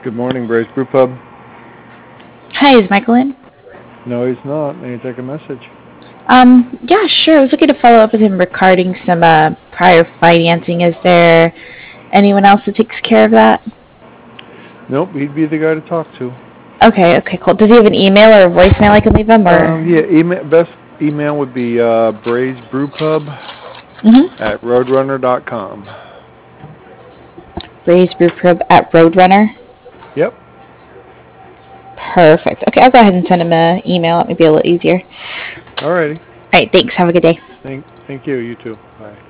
Good morning, Brace Brew Pub. Hi, is Michael in? No, he's not. May I take a message? Yeah, sure. I was looking to follow up with him regarding some prior financing. Is there anyone else that takes care of that? Nope, he'd be the guy to talk to. Okay, cool. Does he have an email or a voicemail I can leave him, or? Yeah, best email would be brazebrewpub at roadrunner.com. Braze Brew Pub at Roadrunner? Yep. Perfect. Okay, I'll go ahead and send him an email. It may be a little easier. Alrighty. All right, thanks. Have a good day. Thank you. You too. Bye.